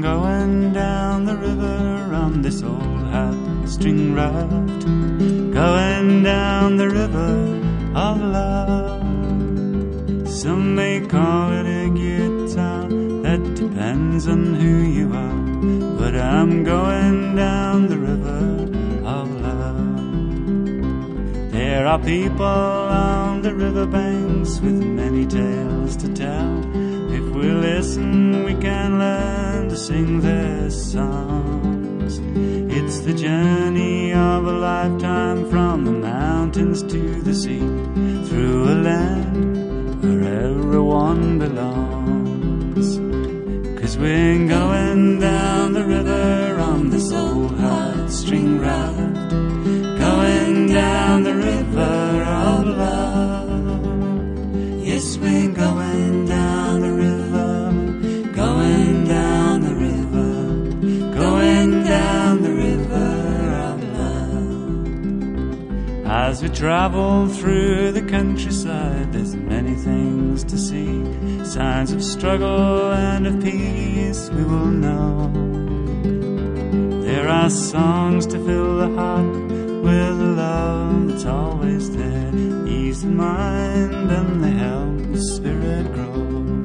going down the river on this old heartstring raft, going down the river of love. Some may call it a guitar, that depends on who you are, but I'm going down the river of love. There are people on the riverbanks with many tales to tell. If we listen, we can learn to sing their songs. It's the journey of a lifetime from the mountains to the sea, through a land where everyone belongs. 'Cause we're going down the river on this old heartstring raft, going down the river of love. Yes, we're going down the river, going down the river, going down the river of love. As we travel through the countryside, there's many things to see, signs of struggle and of peace we will know. There are songs to fill the heart with a love that's always there, ease the mind and they help the spirit grow.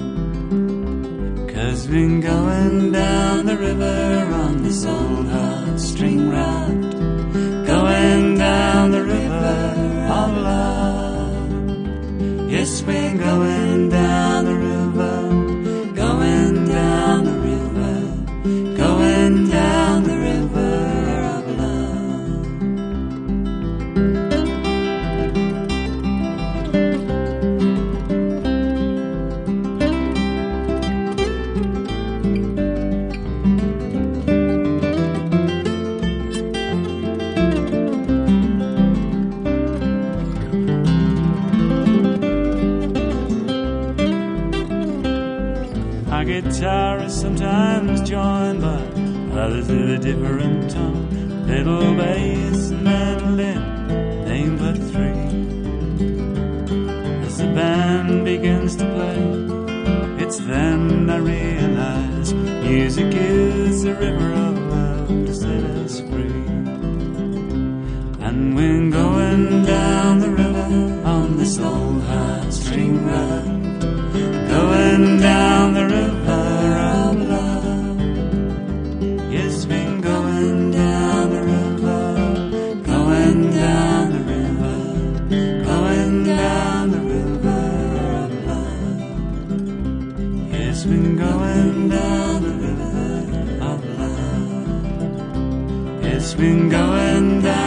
'Cause we're going down the river on this old heartstring raft, going down the river of love. Yes, we're going down the river, going down the river, going down the river of love. Our guitar is sometimes joined by others with a different tone, little bass and mandolin, name but three. As the band begins to play, it's then I realize music is a river of love to set us free. And we're going down the river on this old heartstring raft, going down the river of love. Yes, we're going down the river, going down the river, going down the river of love. Yes, we're going down the river of love. Yes, we're going down